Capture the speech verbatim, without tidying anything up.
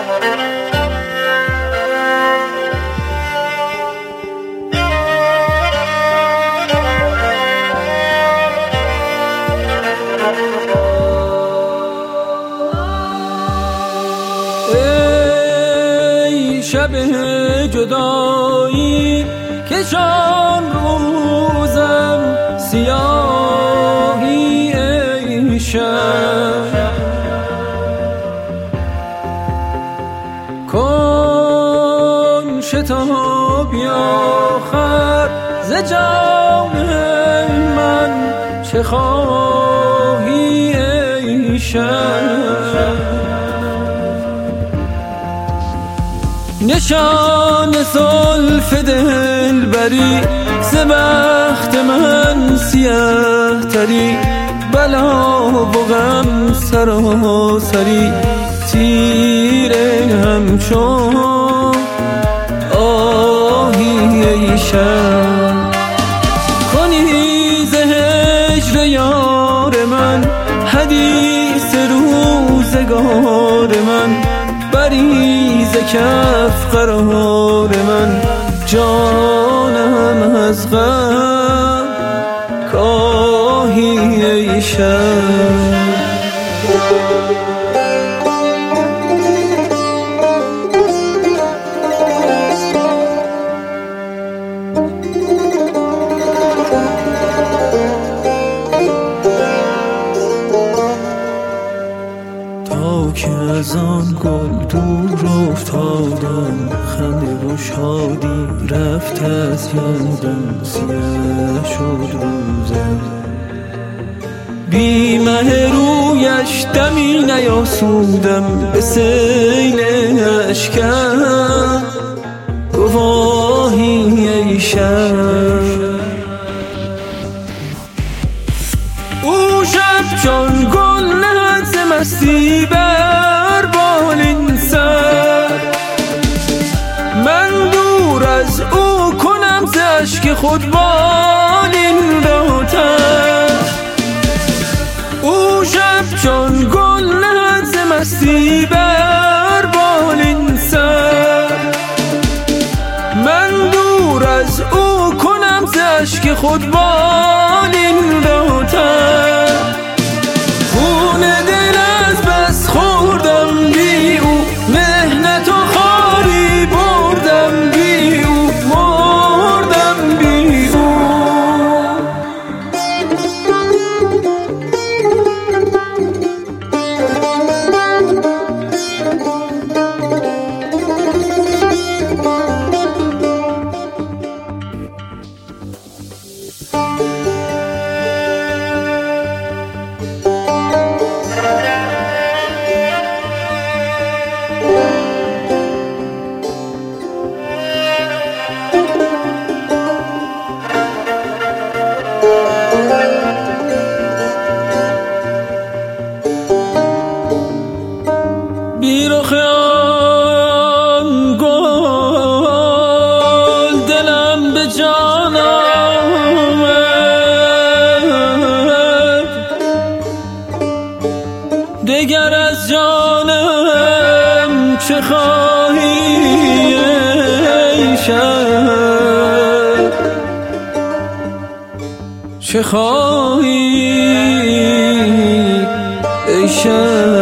ای شب جدایی که چون روزم سیاهی ای شب کن شتابی آخر ز جان من چه خواهی ای شب نشان زلف دلبری ز بخت من سیه تری بلا و غم سراسری تیره همچون آهی ای شب کنی ز هجر یار من حدیث روزگار من بری ز کف قرار من جانم از غم کاهی ای شب تا که از آن گل دور افتادم خنده و شادی رفت از یادم سیاه شد روزم بی مه رویش دمی نیاسودم به سیل اشکم گواهی ای شب او شب چون گل نهد ز مستی بر بالین سر من دور از او کنم ز اشک خود بالین را تر او شب چون گل نهد ز مستی بر بالین سر من دور از او کنم ز اشک خود بالین را تر خون دل از بس خوردم بی او مهنت و خاری بردم بی او مردم بی او بی رخ آن گل دلم به جان آمد دگر از جانم چه خواهی ای شب چه خواهی ای شب